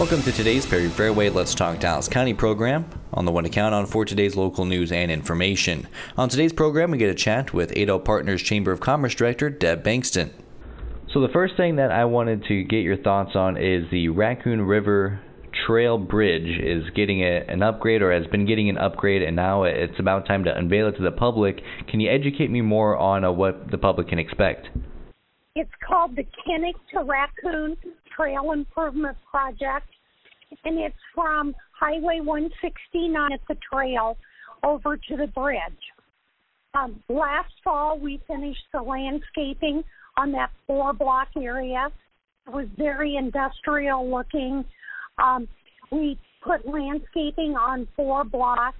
Welcome to today's Perry Fairway Let's Talk Dallas County program, on the one to count on for today's local news and information. On today's program, we get a chat with Adel Partners Chamber of Commerce Director Deb Bankston. So the first thing that I wanted to get your thoughts on is the Raccoon River Trail Bridge is getting an upgrade, or has been getting an upgrade, and now it's about time to unveil it to the public. Can you educate me more on what the public can expect? It's called the Kinnick to Raccoon Trail Improvement Project, and it's from Highway 169 at the trail over to the bridge. Last fall, we finished the landscaping on that 4-block area. It was very industrial looking. We put landscaping on 4 blocks.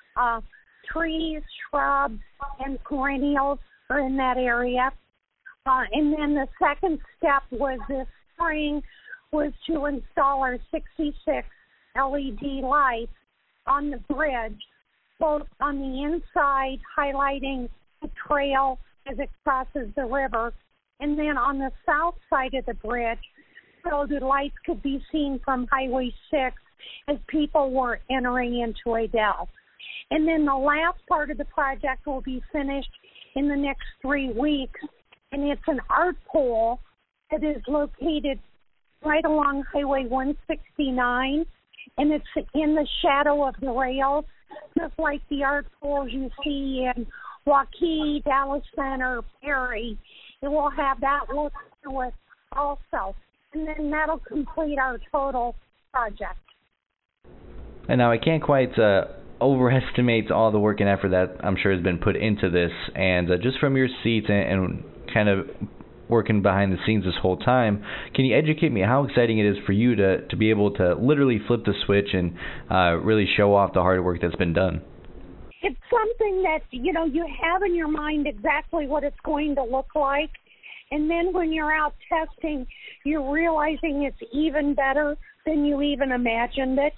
Trees, shrubs, and perennials are in that area. And then the second step was this spring was to install our 66 LED lights on the bridge, both on the inside highlighting the trail as it crosses the river, and then on the south side of the bridge so the lights could be seen from Highway 6 as people were entering into Adel. And then the last part of the project will be finished in the next 3 weeks, and it's an art pole that is located right along Highway 169, and it's in the shadow of the rails, just like the art poles you see in Waukee, Dallas Center, Perry. It will have that look to it also, and then that'll complete our total project. And now I can't quite overestimate all the work and effort that I'm sure has been put into this, and just from your seat and kind of working behind the scenes this whole time, can you educate me how exciting it is for you to be able to literally flip the switch and really show off the hard work that's been done? It's something that, you have in your mind exactly what it's going to look like, and then when you're out testing, you're realizing it's even better than you even imagined it.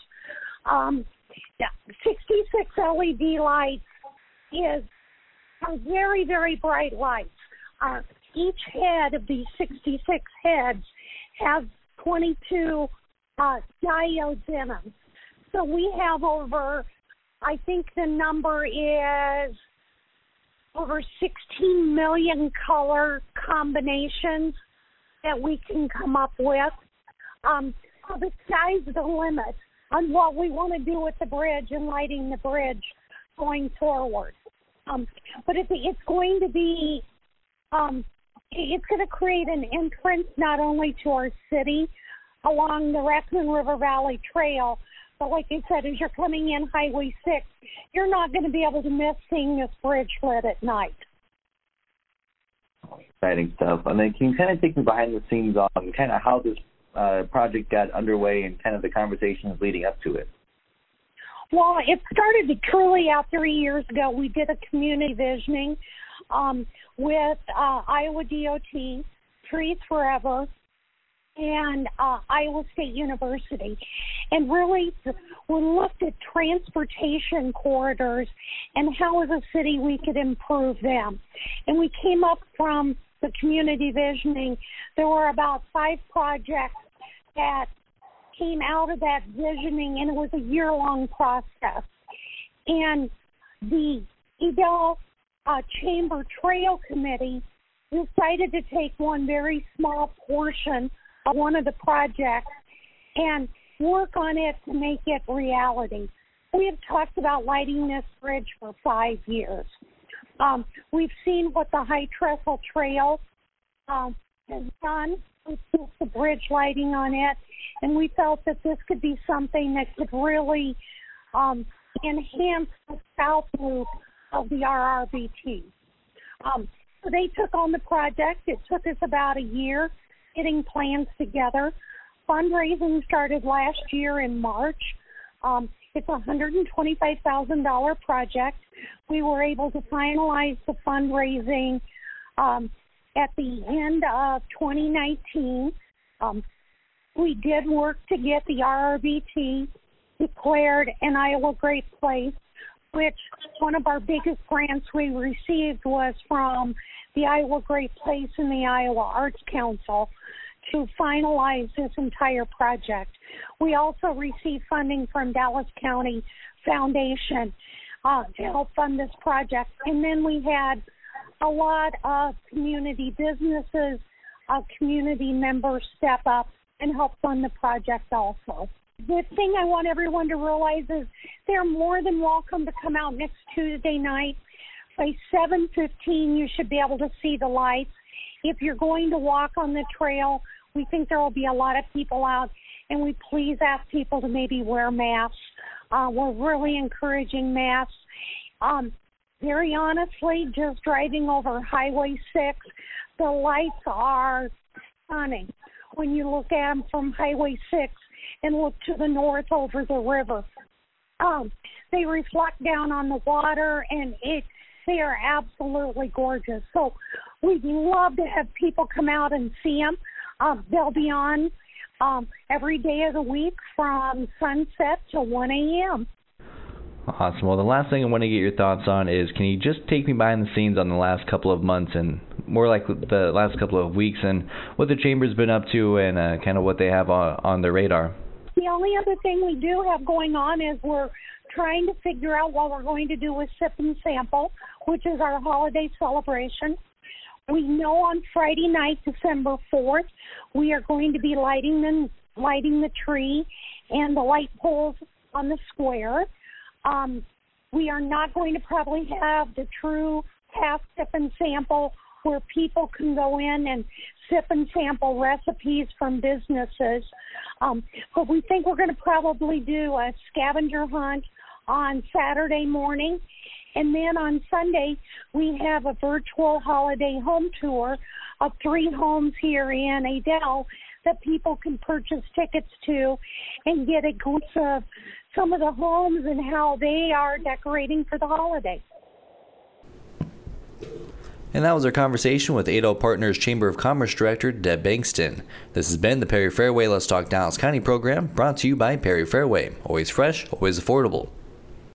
66 LED lights are very, very bright lights. Each head of these 66 heads has 22 diodes in them. So we have over, I think the number is over 16 million color combinations that we can come up with. So the sky's the limit on what we want to do with the bridge and lighting the bridge going forward. But it's going to be it's going to create an entrance not only to our city along the Raccoon River Valley Trail, but like I said, as you're coming in Highway 6, you're not going to be able to miss seeing this bridge lit at night. Exciting stuff. And then can you kind of take me behind the scenes on kind of how this project got underway and kind of the conversations leading up to it? Well, it started truly out 3 years ago. We did a community visioning with Iowa DOT, Trees Forever, and Iowa State University. And really, we looked at transportation corridors and how as a city we could improve them. And we came up from the community visioning. There were about 5 projects that came out of that visioning, and it was a year-long process. And the Adel Chamber Trail Committee decided to take one very small portion of one of the projects and work on it to make it reality. We have talked about lighting this bridge for 5 years. We've seen what the High Trestle Trail has done with the bridge lighting on it, and we felt that this could be something that could really enhance the south loop of the RRBT. So they took on the project. It took us about a year getting plans together. Fundraising started last year in March. It's a $125,000 project. We were able to finalize the fundraising at the end of 2019. We did work to get the RRBT declared an Iowa Great Place, which one of our biggest grants we received was from the Iowa Great Place and the Iowa Arts Council to finalize this entire project. We also received funding from Dallas County Foundation to help fund this project. And then we had a lot of community businesses, community members step up and help fund the project also. The thing I want everyone to realize is they're more than welcome to come out next Tuesday night. By 7:15, you should be able to see the lights. If you're going to walk on the trail, we think there will be a lot of people out, and we please ask people to maybe wear masks. We're really encouraging masks. Very honestly, just driving over Highway 6, the lights are stunning when you look at them from Highway 6 and look to the north over the river. They reflect down on the water, and they are absolutely gorgeous. So we'd love to have people come out and see them. They'll be on every day of the week from sunset to 1 a.m. Awesome. Well, the last thing I want to get your thoughts on is, can you just take me behind the scenes on the last couple of months and more like the last couple of weeks and what the Chamber's been up to and kind of what they have on their radar? The only other thing we do have going on is we're trying to figure out what we're going to do with Sip and Sample, which is our holiday celebration. We know on Friday night, December 4th, we are going to be lighting the tree and the light poles on the square. We are not going to probably have the true half Sip and Sample where people can go in and sip and sample recipes from businesses. But we think we're going to probably do a scavenger hunt on Saturday morning. And then on Sunday, we have a virtual holiday home tour of 3 homes here in Adel that people can purchase tickets to and get a glimpse of some of the homes and how they are decorating for the holiday. And that was our conversation with Adel Partners Chamber of Commerce Director Deb Bankston. This has been the Perry Fairway Let's Talk Dallas County program, brought to you by Perry Fairway. Always fresh, always affordable.